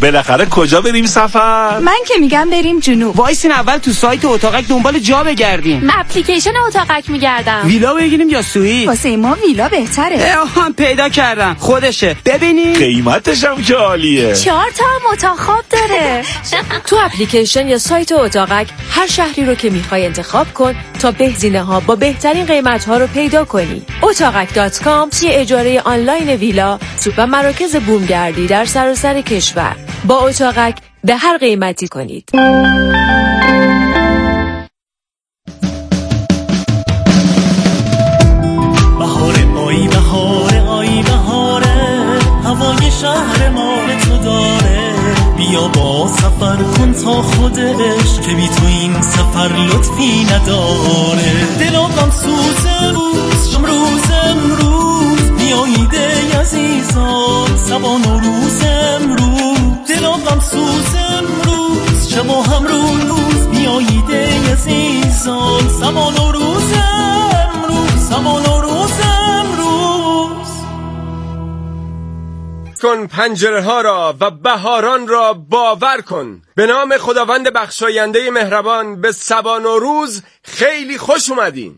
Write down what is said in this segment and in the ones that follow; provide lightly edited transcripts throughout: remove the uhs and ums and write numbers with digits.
بالاخره کجا بریم سفر؟ من که میگم بریم جنوب. وایسین اول تو سایت اتاقک دنبال جا بگردیم. من اپلیکیشن اتاقک میگردم. ویلا بگیریم یا سوئیت؟ واسه ما ویلا بهتره. پیدا کردم خودشه. ببینید قیمتش هم که عالیه. 4 تا اتاق خواب داره. تو اپلیکیشن یا سایت اتاقک هر شهری رو که میخوای انتخاب کن تا بهزینه ها با بهترین قیمت ها رو پیدا کنی. otaqak.com یه اجاره آنلاین ویلا و مراکز بومگردی در سراسر کشور. با اتاقک به هر قیمتی کنید. هوای شهر ما تو داره، بیا با سفر کن تا خودش که بی تو این سفر لطفی نداره. دلم سوز امروز بیاییده عزیزان، سبا نوروز امروز. دلم سوز امروز شبا هم روز بیاییده عزیزان، سبا نوروز امروز، سبا نوروز امروز. کن پنجره ها را و بهاران را باور کن. به نام خداوند بخشاینده مهربان به سبا نوروز خیلی خوش اومدین.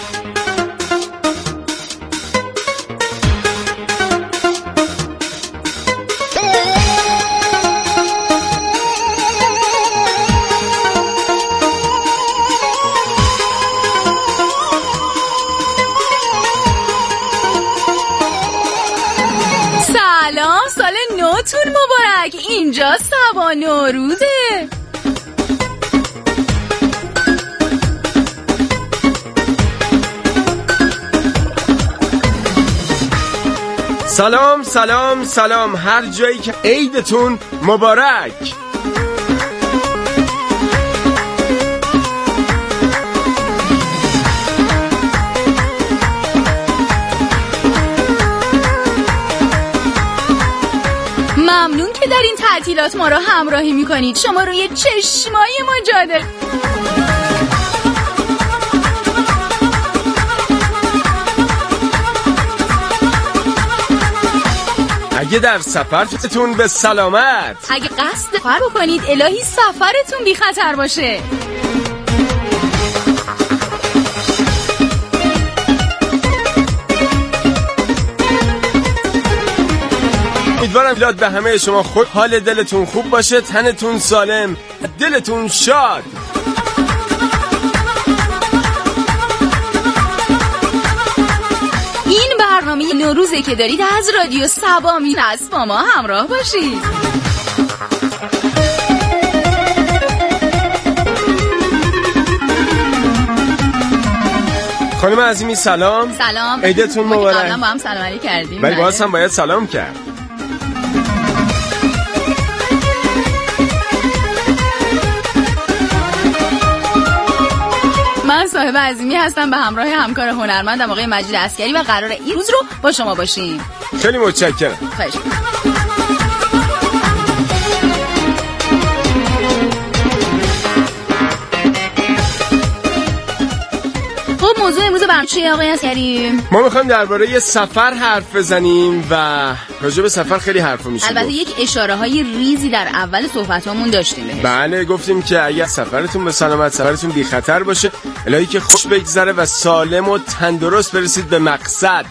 سال نوتون مبارک. اینجا سبا نوروزه. سلام سلام سلام هر جایی که عیدتون مبارک. ممنون که در این تعطیلات ما رو همراهی میکنید. شما روی چشمای ما جاده. اگه در سفرتون به سلامت، اگه قصد سفر بکنید الهی سفرتون بی خطر باشه. امیدوارم میلاد به همه شما خود حال دلتون خوب باشه، تنتون سالم، دلتون شاد. این برنامه نوروزه که دارید از رادیو سبا میرسید. با ما همراه باشید. خانم عظیمی سلام. سلام. عیدتون مبارک. قبلا با هم سلام علیک کردیم. ولی باز هم باید سلام کرد. من صاحب عظیمی هستم به همراه همکار هنرمندم آقای مجید عسکری و قراره این روز رو با شما باشیم. خیلی متشکرم. خواهش موضوع امروز برنامه چیه آقای عسکری؟ ما میخوایم درباره سفر حرف بزنیم و راجع به سفر خیلی حرفا میشه. البته یک اشاره های ریزی در اول صحبتامون داشتیم بهش. بله گفتیم که اگر سفرتون به سلامت، سفرتون بی خطر باشه، الهی که خوش بگذره و سالم و تندرست برسید به مقصد.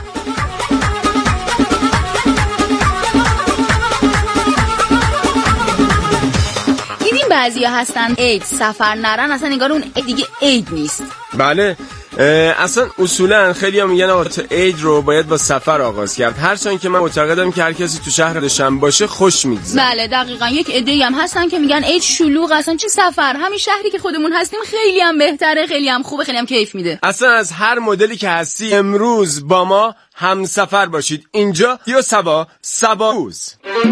دیدیم بعضیا هستن عید سفر نرن، اصلا انگار اون دیگه عید نیست. بله اصلا اصولا خیلی هم میگن آقا عید رو باید با سفر آغاز کرد، هرچند که من معتقدم که هر کسی تو شهرشم باشه خوش میگذره. بله دقیقاً. یک عده‌ای هم هستن که میگن عید شلوغ، اصلا چه سفر، همین شهری که خودمون هستیم خیلی هم بهتره، خیلی هم خوبه، خیلی هم کیف میده. اصلا از هر مدلی که هستی امروز با ما هم سفر باشید. اینجا یا سبا روز.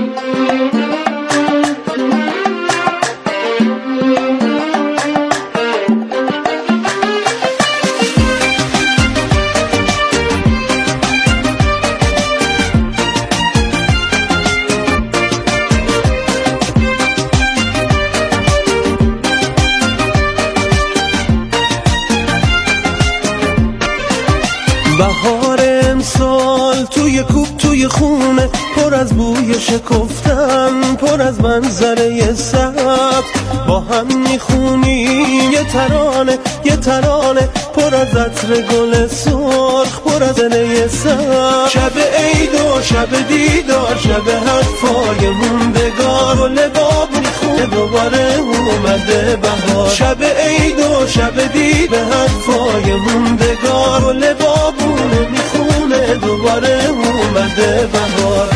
بهار امسال توی کوب توی خونه پر از بوی شکفتن، پر از منظره سبز، با هم میخونیم یه ترانه پر از عطر گل سرخ، پر از دنه سبز. شب عید و شب دیدار، شب حرفای موندگار، گل باب میخونه دوباره اومده بهار. شب عید و شب دید به حرفای موندگار، گل بابونه میخونه دوباره اومده بهار.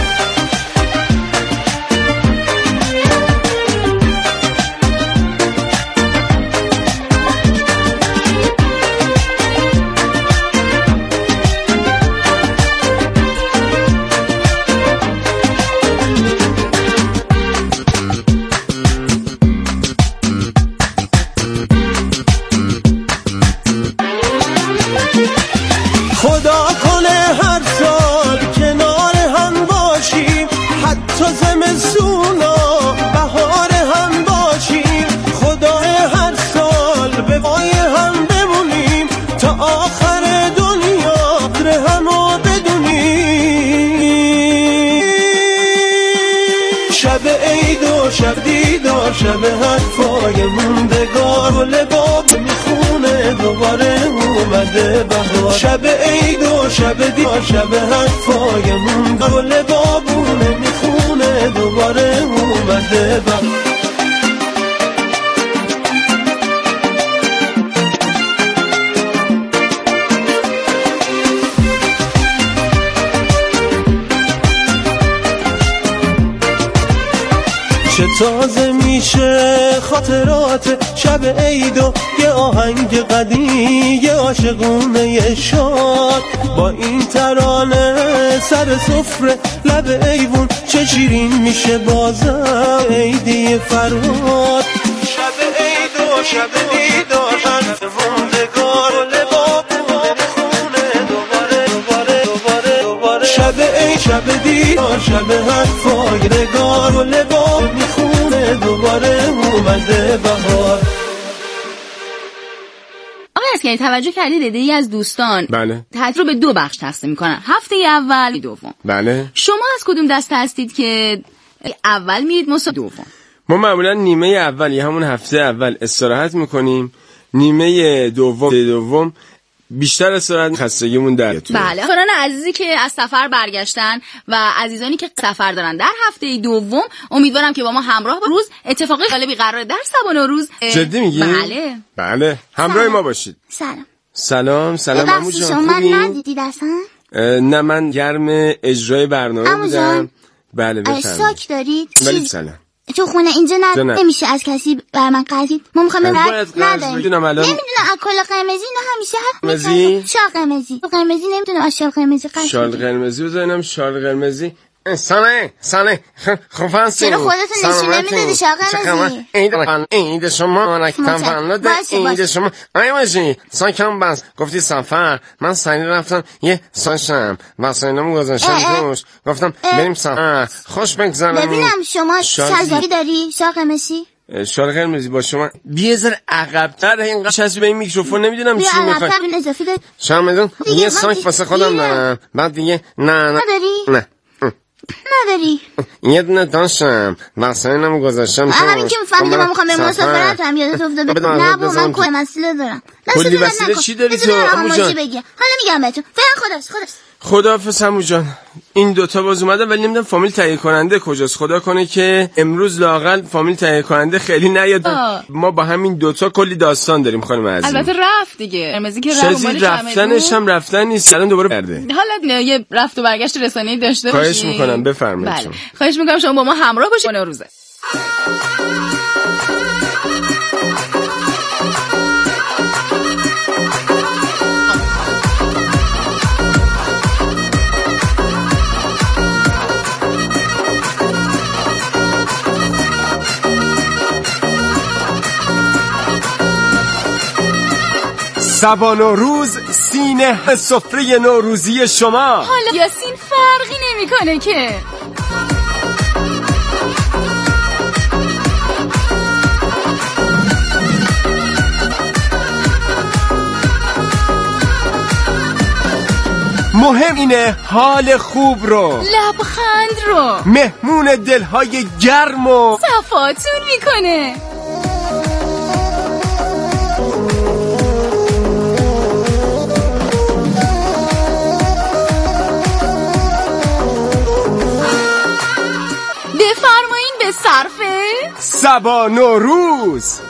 خدا کنه هر سال کنار هم باشیم، حتی زمستونا بهار هم باشیم. خدا هر سال به وای هم بمونیم، تا آخر دنیا در همو بدونیم. شب عید و شب دیدار، شب حرفای موندگار، گل باب میخونه دوباره اومده بهار. شب عید و شب دیدار، شب حرفای موندگار، گل بابونه میخونه دوباره اومده بهار. چه تازه میشه خاطرات شب عید و یه آهنگ قدیم، یه عاشقونه شاد، با این ترانه سر سفره لب ایوون، چه شیرین میشه بازم عیدی فرهاد. شب عید و شب دیدار، حرف موندگار، لبابونه میخونه دوباره. شب عید شب دیدار، شب حرفای نگار، و لباب میخونه دوباره اومده بهار. آقای توجه کردید ایده‌ای از دوستان بله تحت رو به 2 بخش تقسیم میکنن، هفته اول دوم. بله. شما از کدوم دسته هستید که اول میرید مسابقه دوم؟ ما معمولا نیمه اول یا همون هفته اول استراحت میکنیم، نیمه دوم بیشتر استراحت، خستگیمون در میاد. بله. خوران عزیزی که از سفر برگشتن و عزیزانی که سفر دارن در هفته دوم، امیدوارم که با ما همراه با روز اتفاقی جالبی قراره در سبا نوروز. جدی میگی؟ بله همراه ما باشید. سلام عمو جان. شما من ندیدید اصلا؟ نه من گرم اجرای برنامه بودم. بله بفرمایید. ساک دارید؟ ولی سلام. تو خونه اینجا نمیشه از کسی بر من قرضید. ما میخوایم نداریم. نمیدونم از کلا قرمزی نه همیشه قرمزی. شال قرمزی نمیدونم از شال قرمزی قرض. شال قرمزی بزنم شال قرمزی. سانه خوفان چرا خودتون نشونه میدادی شال قرمزی؟ عید شما رکتم تولد عید شما ایوازی ساکم بس گفتی سفر، من سری رفتم یه ساشم واسینامو گذاشتم توش، گفتم بریم سفر خوش بگذرم. ببینم شما شال داری شال قرمزی؟ شال قرمزی با شما بیا زر عقب‌تر اینقدر چسبی به این میکروفون نمیدونم چی میخوای. شما میدون یه ساک واسه خودم دارم، بعد دیگه نه نداری؟ یه دونه داشتم واسینامو گذاشتم توش. همین که میفهمی که من میخوام برم مسافرت هم یادت افتاده. نه با من کلی مسئله دارم. کلی مسئله چی داری تو عمو جان؟ حالا میگم بهتون. فعلا خداحافظ عمو جان. این دوتا باز اومدن ولی نمیدونم فامیل تهیه کننده کجاست. خدا کنه که امروز لااقل فامیل تهیه کننده خیلی نیاد. ما با همین دوتا کلی داستان داریم خانم عزیز. البته رفت دیگه. قرمزی که رفتنش هم رفتن نیست، الان دوباره برده. حالا یه رفت و برگشت رسانه‌ای داشته باشید. خواهش میکنم بفرمایید. بله. خواهش میکنم شما با ما همراه باشید. نوروزه. سبا نوروز سینه سفره نوروزی شما. حالا یاسین فرقی نمیکنه که. مهم اینه حال خوب رو، لبخند رو، مهمون دلهای گرم و صفاتون میکنه. بفرمایین به صرفه صبا نوروز.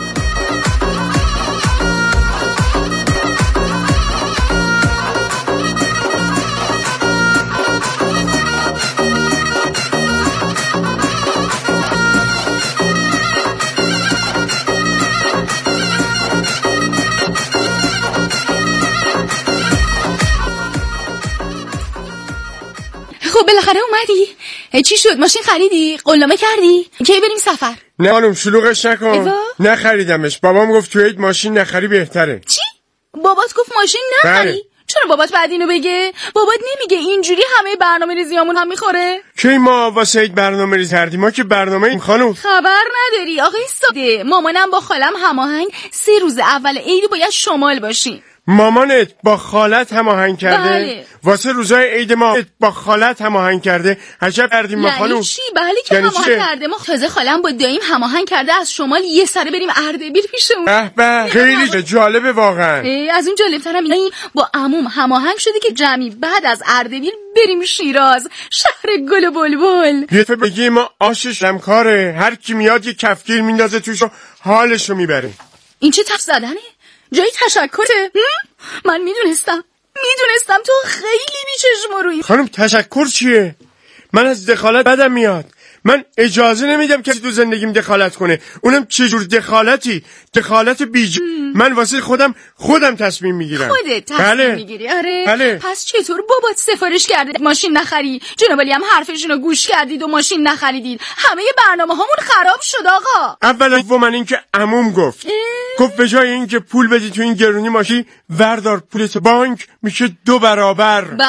خب بالاخره اومدی؟ چی شد؟ ماشین خریدی؟ قولنامه کردی؟ کی بریم سفر؟ نه خانم شلوغش نکن. نخریدمش. بابام گفت تو عید ماشین نخری بهتره. چی؟ بابات گفت ماشین نخری؟ بله. چرا بابات بعد اینو بگه؟ بابات نمیگه اینجوری همه برنامه ریزیامون هم میخوره؟ کی ما واسه عید برنامه ریزی کردیم؟ ما که برنامه این خانم خبر نداری آقای ساده. مامانم با خالم هماهنگ 3 روز اول عید باید شمال باشیم. مامانت با خالت هماهنگ کرده؟ بله. واسه روزای عید ما با خالت هماهنگ کرده؟ عجب کردیم ما خانم. یعنی چی؟ بله که هماهنگ کرده. ما تازه خالم با داییم هماهنگ کرده از شمال یه سره بریم اردبیل پیشمون. به خیلی جالبه واقعا. از اون جالب‌ترم اینه با عموم هماهنگ شده که جمعی بعد از اردبیل بریم شیراز، شهر گل و بلبل. یه دفعه بگی ما آشش لمکاره، هر کی میاد یه کفگیر میندازه توش و حالشو میبره. این چه تف زدنه؟ جای تشکره؟ من میدونستم تو خیلی بیچشم و رویی. خانم تشکر چیه؟ من از دخالت بدم میاد. من اجازه نمیدم کسی تو زندگیم دخالت کنه. اونم چه جور دخالتی؟ دخالت من واسه خودم تصمیم میگیرم. خودت تصمیم میگیری؟ آره. بله. پس چطور بابات سفارش کرده ماشین نخری؟ جناب علی هم حرفشونو گوش کردید و ماشین نخریدید. همه برنامه هامون خراب شد آقا. اولا من این که عموم گفت به جای این که پول بدی تو این گرونی ماشین وردار پولت بانک میشه 2 برابر. به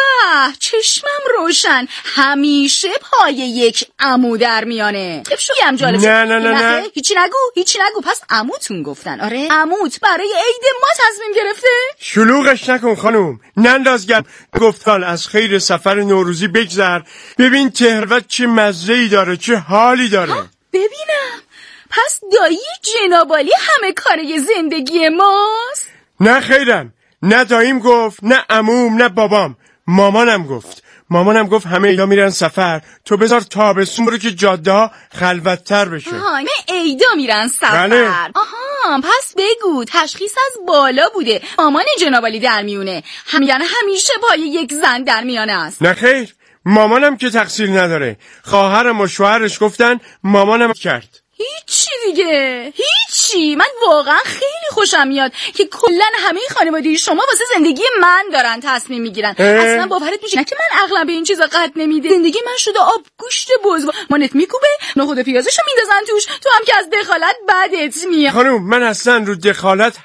چشمم روشن. همیشه پای یک عمو در میانه. شویم جالب. نه هیچی نگو. پس عموتون گفتن. آره عموت برای عید ما تصمیم گرفته. شلوغش نکن خانوم. نندازگم گفتال از خیر سفر نوروزی بگذر. ببین تهروت چه مزه‌ای داره، چه حالی داره. ببینم. پس دایی جنابالی همه کاره زندگی ماست؟ نه خیرم. نه داییم گفت، نه عموم، نه بابام. مامانم گفت همه ایدا میرن سفر، تو بذار تابستون برو که جاده ها خلوت‌تر بشه. همه ایدا میرن سفر. بله. آها پس بگو تشخیص از بالا بوده. مامان جنابالی در میونه. همیشه پای یک زن در میانه است. نه خیر. مامانم که تقصیر نداره. خواهرم و شوهرش گفتن، مامانم کرد. هیچی دیگه. هیچی. من واقعا خیلی خوشم میاد که کلا همه خانواده شما واسه زندگی من دارن تصمیم میگیرن. اصلا باورت میشه نه که من عقلم به این چیزا قد نمیده. زندگی من شده آب گوشت بز. مانت میکوبه، نخود پیازشو میندازن توش، تو هم که از دخالت بدت میاد. خانم من اصلا رو دخالت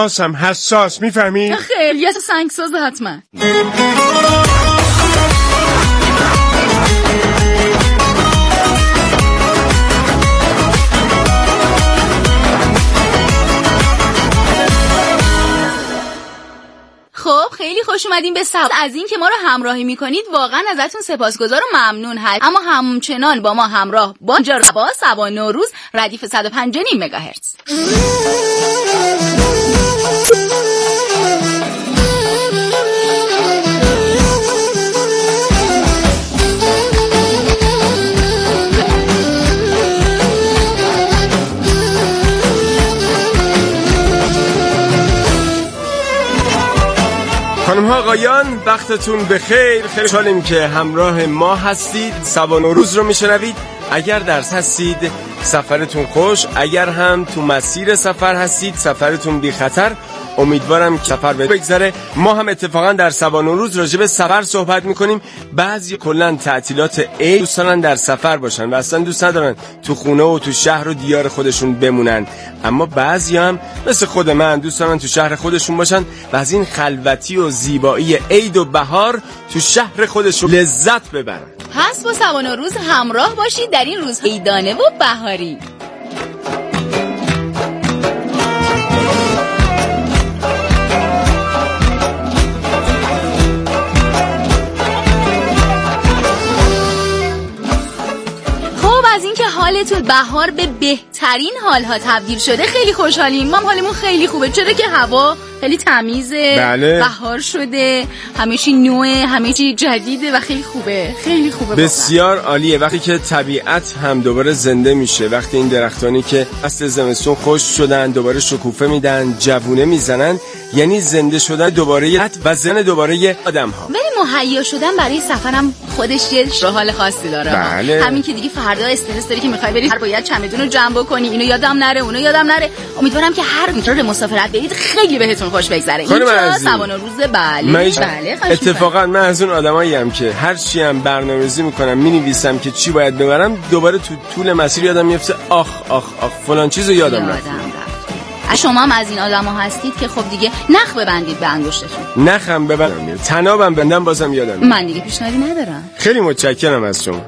حساس میفهمی؟ خیلی یه سنگساز حتما. خب خیلی خوش اومدین به سبا. از این که ما رو همراهی میکنید واقعا ازتون سپاسگزار و ممنون هست. اما همچنان با ما همراه با سبا نوروز ردیف 105.5 مگاهرتز. خانم ها آقایان وقتتون بخیر. خیلی خوشحالیم که همراه ما هستید. سبا نوروز رو میشنوید. اگر درس هستید سفرتون خوش، اگر هم تو مسیر سفر هستید سفرتون بی خطر. امیدوارم که سفر بگذره. ما هم اتفاقا در سبا نوروز راجع به سفر صحبت میکنیم. بعضی کلا تعطیلات عید دوست دارن در سفر باشن و اصلا دوست ندارن تو خونه و تو شهر و دیار خودشون بمونن. اما بعضی هم مثل خود من دوست دارن تو شهر خودشون باشن و از این خلوتی و زیبایی عید و بهار تو شهر خودشون لذت ببرن. پس با سبا نوروز همراه باشید در این روز عیدانه و بهاری. از اینکه حالتون بهار به بهترین حالها تبدیل شده خیلی خوشحالیم. ما حالمون خیلی خوبه، چرا که هوا خیلی تمیزه. بله. بهار شده، همه چی نوه، همه چی جدیده و خیلی خوبه، خیلی خوبه. بسیار عالیه وقتی که طبیعت هم دوباره زنده میشه، وقتی این درختانی که اصل زمستون خشک شدن دوباره شکوفه میدن، جوونه میزنن، یعنی زنده شدن دوباره و زن دوباره آدم ها. ولی مهیا شدن برای سفرم خودش یه حال خاصی داره. بله. همین که دیگه فردا استرس داری که میخوای بری، هر باید چمدون رو جمع بکنی، اینو یادم نره اونو یادم نره. امیدوارم که هر میتونه مسافرت برید خیلی بهتون خوش بگذره. اینجا سبان روز. بله اتفاقا من از اون آدماییم که هر چی هم برنامه‌ریزی میکنم مینویسم که چی باید ببرم، دوباره تو طول مسیر یادم میفته آخ فلان چیزو یادم رفت. شما هم از این آدما هستید که خب دیگه نخ ببندید به انگشتتون. نخم ببندم، تنابم بندم بازم یادم. من دیگه پیشنهادی ندارم. خیلی متشکرم از شما.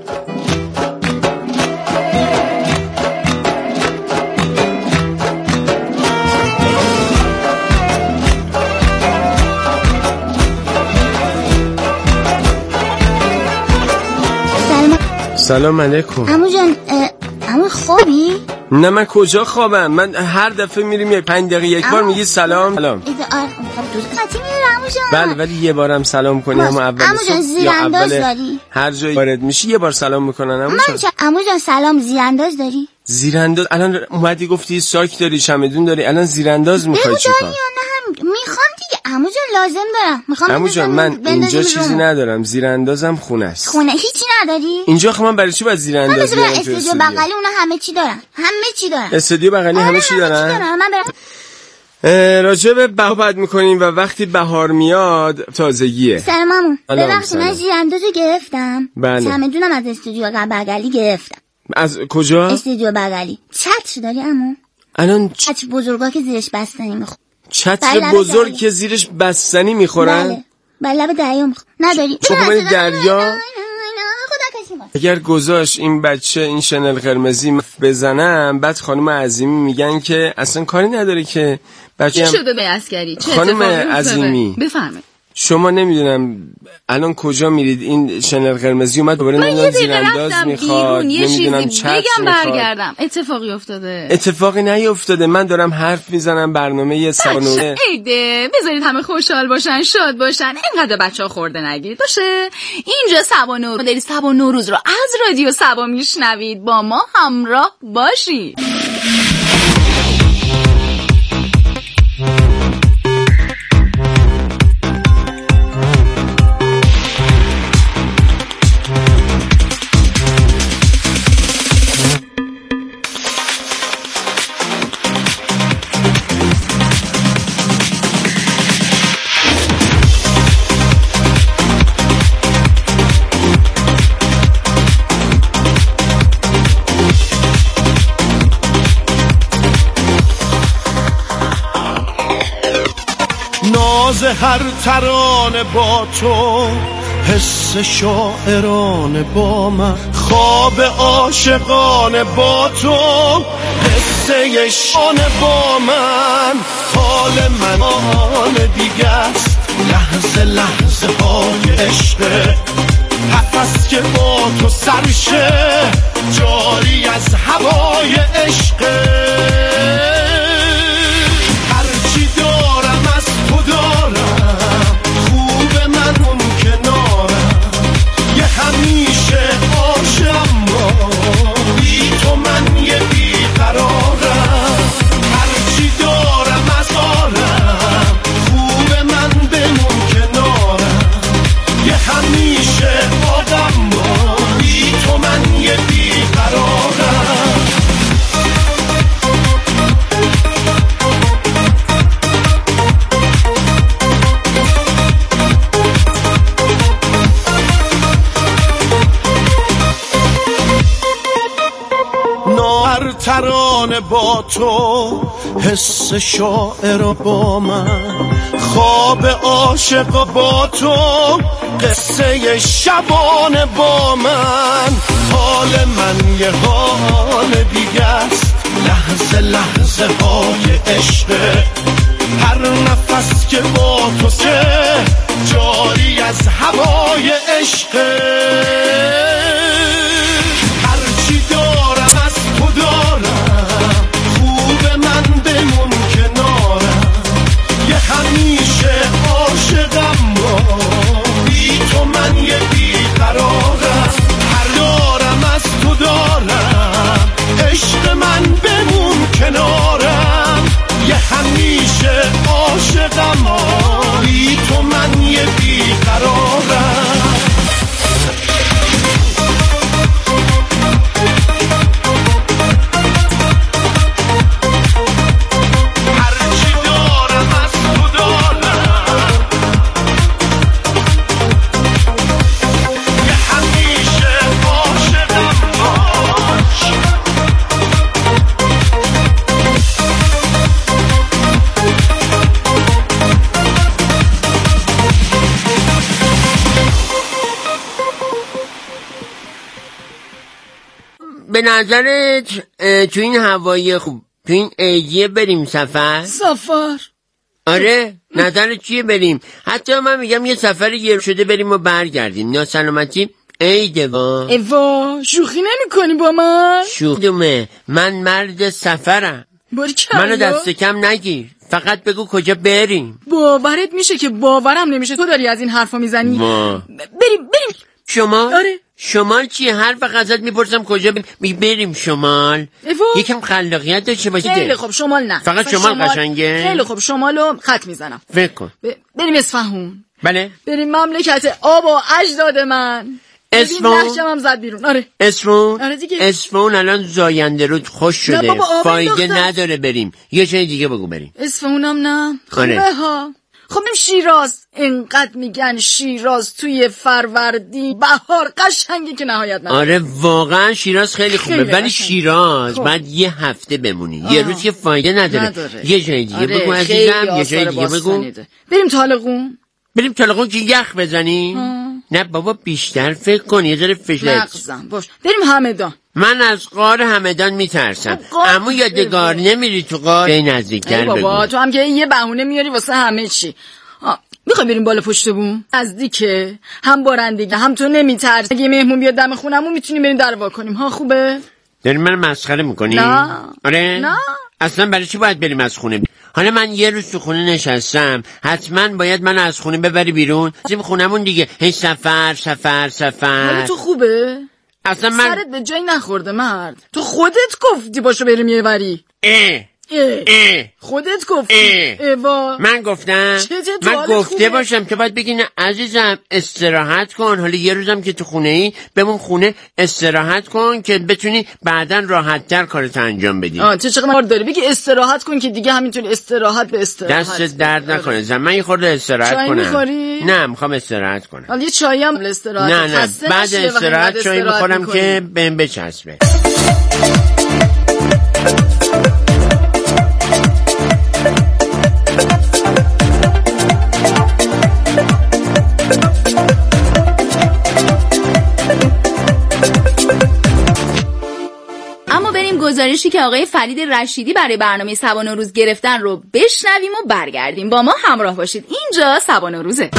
سلام علیکم. عمو جان، عمو خوابی؟ نه من کجا خوابم؟ من هر دفعه میریم یه 5 دقیقه یک بار میگی سلام. خب دوست قطعی میره عمو جان. بله ولی یه بارم سلام کنی هم اول عمو جان زیرانداز داری؟ هر جایی وارد میشی یه بار سلام میکنن عمو جان. عمو جان سلام، زیرانداز داری؟ زیرانداز الان اومدی گفتی ساک داری، چمدون داری، الان زیرانداز میخوای چیکار؟ میخوام دیگه عمو جان، لازم دارم. میخوام عمو جان من اینجا چیزی ندارم، زیراندازم خونه است. خونه هیچی نداری؟ اینجا خب من برای چی باید زیرانداز بیارم؟ استودیو بغلی اونا همه چی دارن. استودیو بغلی همه چی دارن. من راجع به بهار میکنیم و وقتی بهار میاد تازگیه. سلام عمو. ببخشید من زیراندازو گرفتم. بله. چمدونم از استودیو بغلی گرفتم. از کجا؟ استودیو بغلی. چتر داری عمو؟ الان چتر بزرگا که زیرش بستنی میخوره. چتر بزرگ که زیرش بستنی میخورن؟ بله لب دریا میخوره. نداری؟ چون دریا اگر گذاشت این بچه این شنل قرمزی بزنم، بعد خانم عظیمی میگن که اصلا کاری نداره که بچه چی شده به عسکری؟ چه خانم عظیمی بفرمایید. شما نمیدونم الان کجا میرید، این شنل قرمزی اومد دوباره نمیدونم زیرانداز میخواد، نمیدونم چت بگم برگردم. اتفاقی افتاده؟ اتفاقی نیفتاده، من دارم حرف میزنم برنامه سبانوره. ایده بذارید همه خوشحال باشن، شاد باشن، اینقدر بچه‌ها خورده نگیرید باشه. اینجا سبانو داری، سبان نوروز رو از رادیو سبا میشنوید، با ما همراه باشید. ناز هر ترانه با تو، حس شاعرانه با من، خواب عاشقانه با تو، قصه شانه با من. حال من حال دیگه است، لحظه لحظه های عشق، نفس که با تو سرشه، جاری از هوای عشق. هرچی دارم از تو دارم، خوب من اون کنارم، یه همیشه عاشقم، بی تو من یه بیقرارم. هرچی دارم از آرم، خوب من بمون کنارم، یه همیشه آدم، بی تو من یه بیقرارم. هر ترانه با تو، حس شاعر با من، خواب عاشق با تو، قصه شبانه با من. حال من یه حال دیگه است، لحظه لحظه های عشق، هر نفس که با تو سه، جاری از هوای عشق. هرچی اما بی تو من یه بیقرارم. هرچی دارم از تو دارم، یه همیشه عاشقم باش. به نظرت تو این هوای خوب تو این عیدیه بریم سفر؟ آره نظرت چیه بریم؟ حتی من میگم یه سفر یه شده بریم و برگردیم. ناسلامتی عیده ایوا شوخی نمی کنی با من؟ شوخی من مرد سفرم. منو دست کم نگیر، فقط بگو کجا بریم. باورت میشه که باورم نمیشه تو داری از این حرفا میزنی. بریم شمال؟ آره. شمال چیه؟ هر وقت ازت میپرسم کجا بریم شمال. یکم خلاقیت داشته باشید. خیلی خوب شمال نه، فقط شمال قشنگه. خیلی خوب شمالو خط میزنم. فکر کن بریم اصفهان. بله بریم مملکت آب و اجداد من. اصفهان لحجم زد بیرون. آره اصفهان. آره دیگه. اصفهان الان زاینده رود خوش شده، فایده نداره بریم. یه چیز دیگه بگو بریم. اصفهانم نه. آره. خب بریم شیراز. اینقدر میگن شیراز توی فروردین بهار قشنگه که نهایت نداره. آره واقعا شیراز خیلی خوبه، ولی شیراز بعد یه هفته بمونی. یه روز که فایده نداره. یه جای دیگه بگو عزیزم، یه جای دیگه بگو. بریم طالقون. بریم طالقون که یخ بزنی؟ نه بابا بیشتر فکر کن، یه ذره فشار باش. بریم همدان. من از غار همدان میترسم. اما یادگار نمیری تو غار؟ به نزدیکتر بگو. بابا تو هم که یه بهونه میاری واسه همه چی. میخوای بریم بالا پشت بوم؟ نزدیکه، هم بارندگی هم تو نمیترسی. اگه مهمون بیاد دم خونمون میتونیم بریم در وا کنیم. ها خوبه؟ داری من مسخره میکنی؟ نه. آره؟ نه. اصلا برای چی باید بریم از خونه؟ حالا من یه روز تو خونه نشستم، حتما باید من از خونه ببری بیرون. زیم خونمون دیگه هی سفر. حالا تو خوبه؟ اصلا من سرت به جای نخورده مرد. تو خودت گفتی باشو بریم یه وری. خودت گفتی. من گفتم؟ من گفته باشم تو باید بگی نه عزیزم استراحت کن. حالا یه روزم که تو خونه ای بمون خونه استراحت کن که بتونی بعدن راحت تر کارت انجام بدی. چه چقدر داری بگی استراحت کن که دیگه همینطوری استراحت به استراحت. دست درد نکنه زن. من یه خورده استراحت کنم. چای میخوری؟ نه میخوام استراحت کنم. حالا یه چایی هم استراحت. نه بعد استراحت چای میخورم که بهم بچسبه. گزارشی که آقای فرید رشیدی برای برنامه سبا نوروز گرفتن رو بشنویم و برگردیم. با ما همراه باشید. اینجا سبا نوروزه.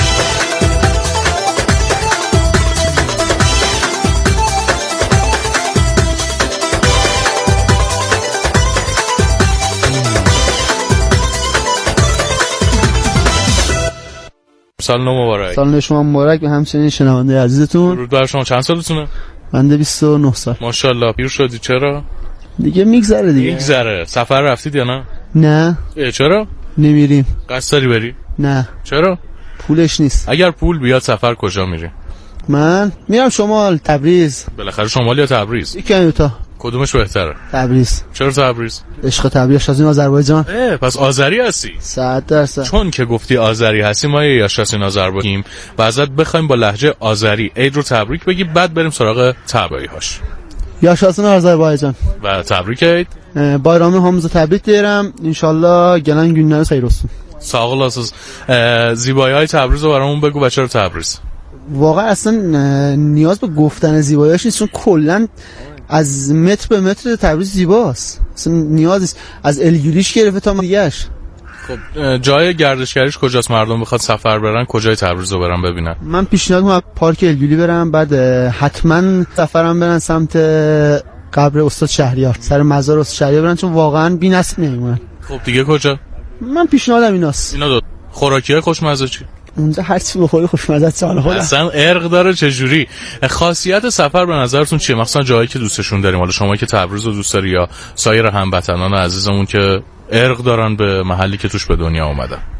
سال نو مبارک. سال نو شما مبارک و همچنین شنونده عزیزتون. درود بر شما. چند سالتونه؟ من 29 سال. ماشاءالله. پیر شدی. چرا؟ دیگه میگذره. سفر رفتید یا نه؟ نه. چرا؟ نمیریم. قصد داری بری؟ نه. چرا؟ پولش نیست. اگر پول بیاد سفر کجا میری؟ من میرم شمال، تبریز. بالاخره شمال یا تبریز؟ یکی تا. کدومش بهتره؟ تبریز. چرا تبریز؟ عشق تبریز از این آذربایجان. پس آذری هستی؟ 100%. چون که گفتی آذری هستی ما یه یاشاسین آذربایجانیم و ازت بخوایم با لهجه آذری عید رو تبریک بگی، بعد بریم سراغ تبعیهاش. یاشاسین آذربایجان و تبریک عید. بایرام همزه تبریک دیرم. انشالله گلن günler خیر olsun. ساق لاسوس. زیبایی‌های تبریز رو برامون بگو و چرا تبریز؟ واقعا اصلا نیاز به گفتن زیبایی‌هاش نیست، چون کلا از متر به متر تبریز زیباست. اصلا نیاز نیست از الگولیش گرفته تا دیگه‌اش. خب جای گردشگریش کجاست؟ مردم بخواد سفر برن کجای تبریز رو برن ببینن؟ من پیشنهاد می‌کنم پارک الگولی برم، بعد حتما سفرم برن سمت قبر استاد شهریار، سر مزار استاد شهریار برن، چون واقعا بی‌نصیب نمیمونن. خب دیگه کجا؟ من پیشنهادم ایناست. اینا دو خوراکی‌های خوشمزه چی؟ اونجا هر چی بخوری خوشمزه چاله خودم. اصلا ارق داره چجوری؟ خاصیت سفر به نظرتون چیه؟ مثلا جایی که دوستشون داریم، حالا شما که تبریز رو دوست داری یا سایر هموطنان عزیزمون که ارق دارن به محلی که توش به دنیا اومدن؟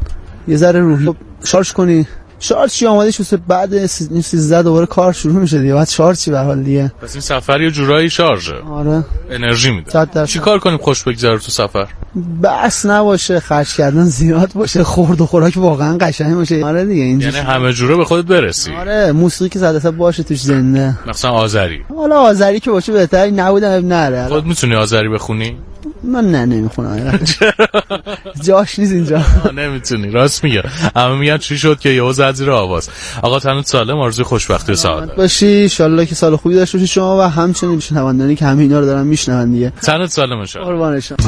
یه ذره روحی شارژ کنی. شارژ چی آماده شد بعد 13 دوباره کار شروع میشه دیگه. بعد شارژ چی به حال دیگه. پس این سفر یه جورایی شارژه. آره انرژی میده. چیکار کنیم خوش بگذره تو سفر؟ بس نباشه، خرج کردن زیاد باشه، خورد و خوراک واقعا قشنگ باشه. آره دیگه اینجوری. یعنی همه جوره به خودت برسی. آره موسیقی که زده باشه توش زنده. مثلا آذری. حالا آذری که باشه بهتره، نبودم نره. خودت میتونی آذری بخونی؟ من نمیخونم. جاش نیست اینجا. نمیتونی. راست میگه. اما میگن چی شد که یهو زد زیر آواز. آقا تنت سالم، آرزوی خوشبختی و سعادت باشی. ان شاءالله که سال خوبی داشته باشی شما و همچنین شنوندانی که همه اینا رو دارن میشنون دیگه. تنت سالم ان شاءالله. قربان شما.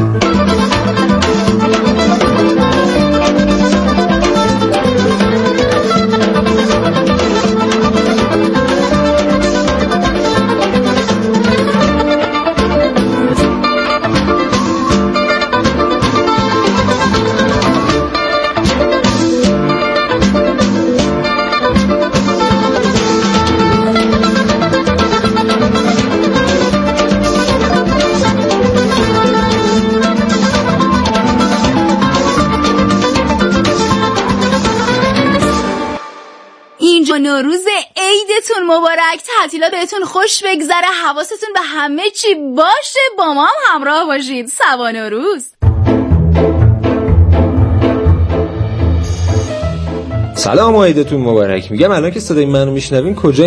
نوروز عیدتون مبارک، تعطیلات بهتون خوش بگذره، حواستون به همه چی باشه، با ما هم همراه باشید. سوا نوروز. سلام و عیدتون مبارک. میگم الان که صدای منو میشنوین کجا